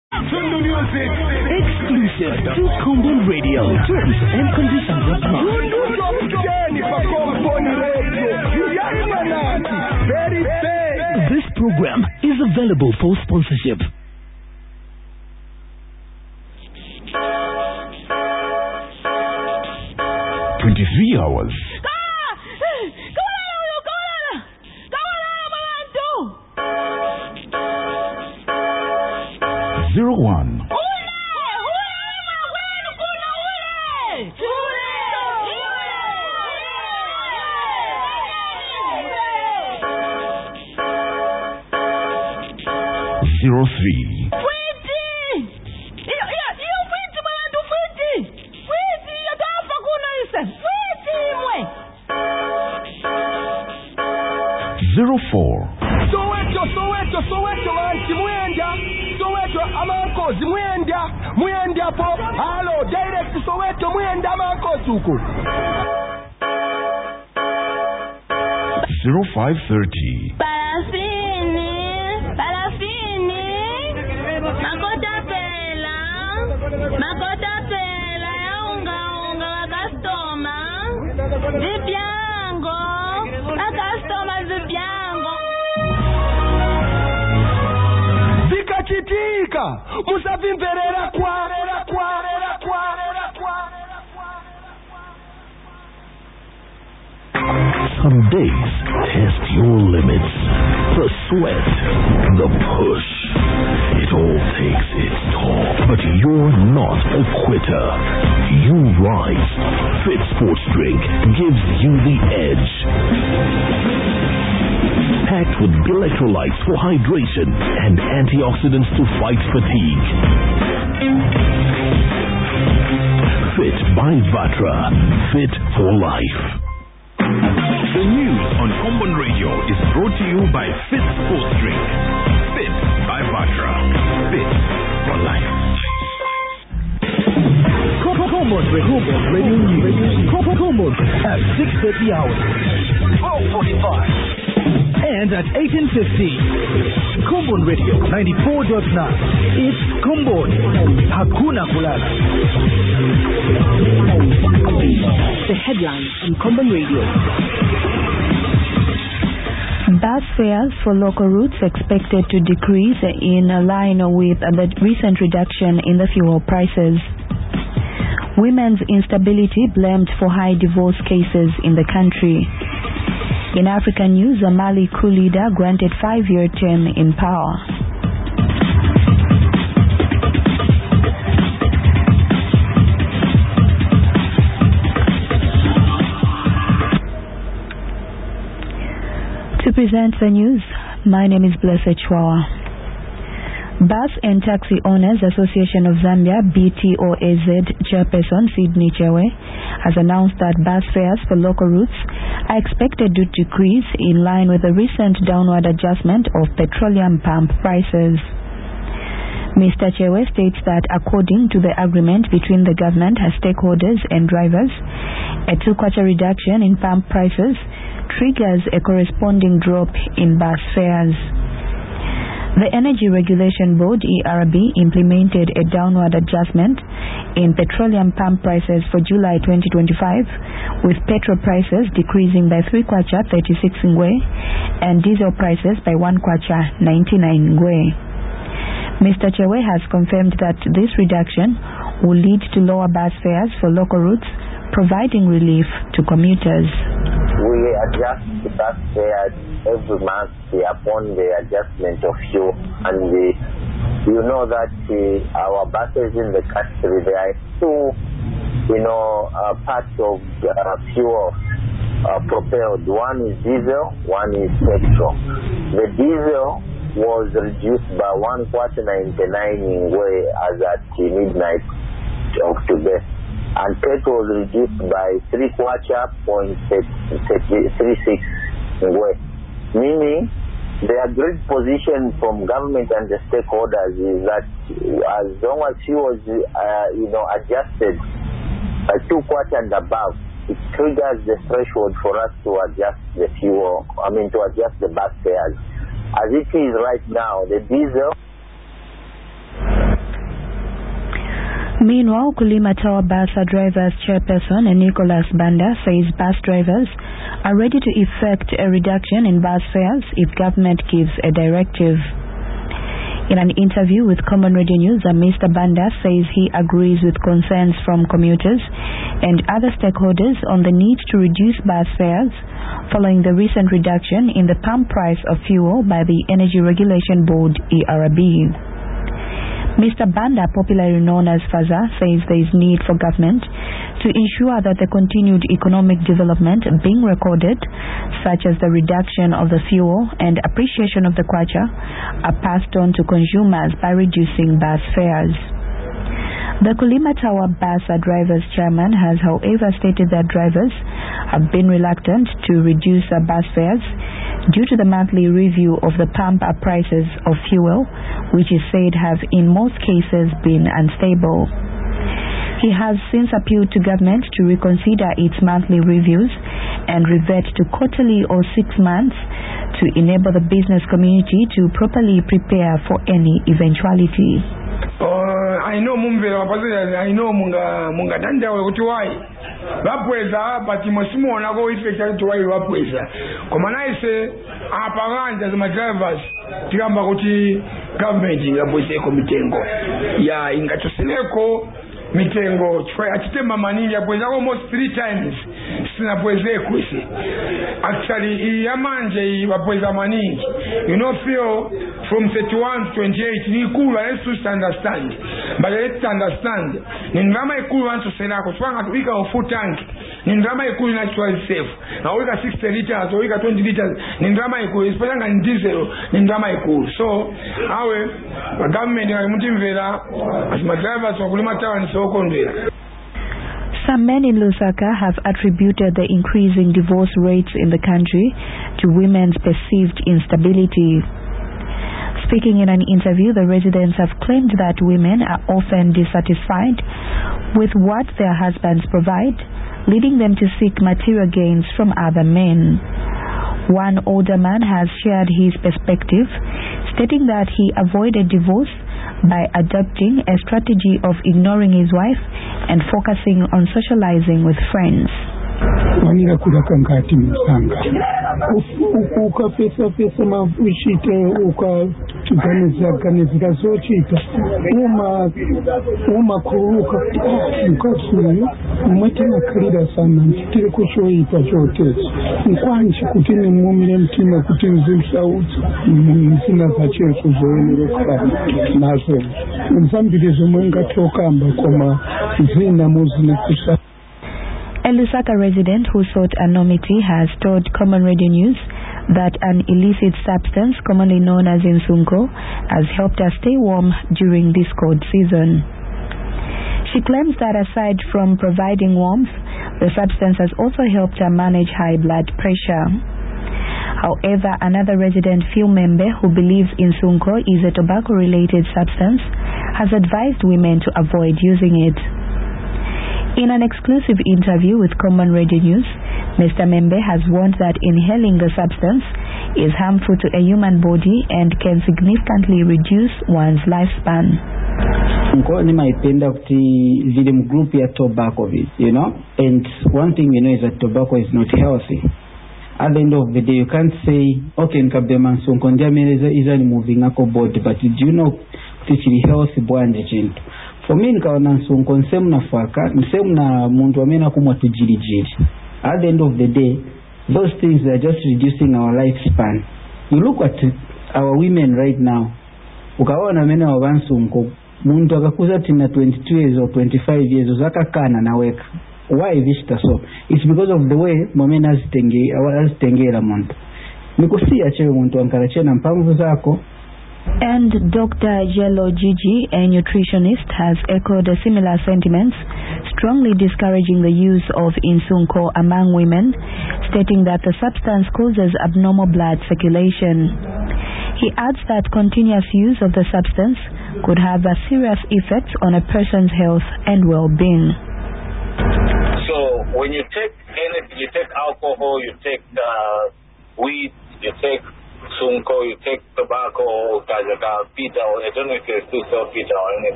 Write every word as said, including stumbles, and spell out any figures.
Exclusive to Combo Radio. Terms and conditions apply. This program is available for sponsorship. twenty-three hours. Zero one. Zero three. Zero four. Soweto, Soweto, Soweto, anti Mwenda, Soweto, Amanko, Mwenda, Mwenda po, hello, direct to Soweto, Mwenda, Amanko, Tuku. Zero five thirty. Parafini, Parafini, Makota Pela, Makota Pela, Unga, Unga, Wakastoma, Zipiango, Wakastoma, Zipiango. Zikachitika, Musavimperera kwa, kwa, kwa, kwa. Some days test your limits. The sweat, the push. It all takes its toll. But you're not a quitter. You rise. Fit Sports Drink gives you the edge. Packed with electrolytes for hydration and antioxidants to fight fatigue. Fit by Vatra. Fit for life. The news on Common Radio is brought to you by Fit Sports Drink. Fit by Vatra. Fit for life. Common Radio News. Common at six thirty hours. twelve forty-five. And at eighteen fifty. Common Radio ninety-four point nine. It's Common. Hakuna Kulala. The headlines on Common Radio. Bus fares for local routes expected to decrease in line with the recent reduction in the fuel prices. Women's instability blamed for high divorce cases in the country. In African news, a Mali coup leader granted five-year term in power. To present the news, my name is Blessed Chwawa. Bus and Taxi Owners Association of Zambia, B T O A Z chairperson Sydney Chewe has announced that bus fares for local routes are expected to decrease in line with the recent downward adjustment of petroleum pump prices. Mister Chewe states that according to the agreement between the government, stakeholders and drivers, a two-quarter reduction in pump prices triggers a corresponding drop in bus fares. The Energy Regulation Board, E R B, implemented a downward adjustment in petroleum pump prices for July twenty twenty-five, with petrol prices decreasing by three kwacha thirty-six ngwe and diesel prices by one kwacha ninety-nine ngwe. Mister Chewe has confirmed that this reduction will lead to lower bus fares for local routes, providing relief to commuters. We adjust the bus fares every month upon the adjustment of fuel, and we, you know that uh, our buses in the country, there are two, you know, uh, parts of uh, fuel uh, propelled. One is diesel, one is petrol. The diesel was reduced by one quarter ninety-nine in way as at midnight of today, and petrol was reduced by three quarter point three six in way. Meaning, the agreed position from government and the stakeholders is that as long as fuel was, uh, you know, adjusted by two quarter and above, it triggers the threshold for us to adjust the fuel. I mean, to adjust the bus fares. As it is right now, the diesel Meanwhile, Kulima Tower Bus Drivers Chairperson Nicholas Banda says bus drivers are ready to effect a reduction in bus fares if government gives a directive. In an interview with Common Radio News, Mister Banda says he agrees with concerns from commuters and other stakeholders on the need to reduce bus fares following the recent reduction in the pump price of fuel by the Energy Regulation Board E R B. Mister Banda, popularly known as Faza, says there is need for government to ensure that the continued economic development being recorded, such as the reduction of the fuel and appreciation of the kwacha, are passed on to consumers by reducing bus fares. The Kulima Tower Bus Drivers Chairman has, however, stated that drivers have been reluctant to reduce bus fares due to the monthly review of the pump prices of fuel, which is said have in most cases been unstable. He has since appealed to government to reconsider its monthly reviews and revert to quarterly or six months to enable the business community to properly prepare for any eventuality. Uh, I know Mumvela, I know Munga Munga Danda or Tuai. Vapweza, but you must more go effect to why Vapweza. Come on, I say, Apparent as my drivers, Tiambagoti government in Abuse Comitengo. Ya, in Gatoseleko, Mitengo, Achitema Manila, was almost three times. Sinapweze Kusi. Actually, Yamanje, Vapweza Maningi. You know, feel from thirty-one to twenty-eight, ni cool, let's just understand. But let's understand. Nindrama ikulu want to say na kuswanga to wika of full tank. Nindrama ikulu natural safe. Now we got sixty liters or we got twenty liters. Nindrama ikulu is putting in diesel. Nindrama ikulu. So, our government is moving vera as my drivers of Kulima Tower and so on. Some men in Lusaka have attributed the increasing divorce rates in the country to women's perceived instability. Speaking in an interview, the residents have claimed that women are often dissatisfied with what their husbands provide, leading them to seek material gains from other men. One older man has shared his perspective, stating that he avoided divorce by adopting a strategy of ignoring his wife and focusing on socializing with friends. Wanira kulaka ngati msanga uka pesa pesa mafushite uka tuganiza kanizira zochita uma uma kuruka ukasuri umwetena kalira sana ntire kushoita chotesi nkwanchi kuti ni mumire mtima kuti nzimsauti mzina zacheso zoenera nazo nzambiri zomwe ngatokamba koma zina muzina kusa. A Lusaka resident who sought anonymity has told Common Radio News that an illicit substance commonly known as insunko has helped her stay warm during this cold season. She claims that aside from providing warmth, the substance has also helped her manage high blood pressure. However, another resident field member who believes insunko is a tobacco-related substance has advised women to avoid using it. In an exclusive interview with Common Radio News, Mister Membe has warned that inhaling the substance is harmful to a human body and can significantly reduce one's lifespan. Nko nimaipenda kuti vile mgroup ya tobacco, you know, and one thing we know is that tobacco is not healthy. At the end of the day, you can't say, okay, nkabema nsonko ndiameleza iza ni moving ako body, but do you know kuti healthy bwanje chintu. For me, nikaona nsonko nsemu nafaka, nsemu na mundu wamena kumwa tujirijiri. At the end of the day, those things are just reducing our lifespan. You look at our women right now. Ukaona mena wabansonko, mundu akakuza tina twenty-two years or twenty-five years, uzaka kana na weka. Why vishta so? It's because of the way momena azitenge, azitengera mundu. Mikusia chewe mundu wankarache na mpangu zako. And Doctor Jello Gigi, a nutritionist, has echoed similar sentiments, strongly discouraging the use of insunko among women, stating that the substance causes abnormal blood circulation. He adds that continuous use of the substance could have a serious effect on a person's health and well-being. So when you take anything, you take alcohol, you take uh, weed, you take sunko, you take tobacco, or kajaka, pita, or I don't know if you're still sell pita or anything.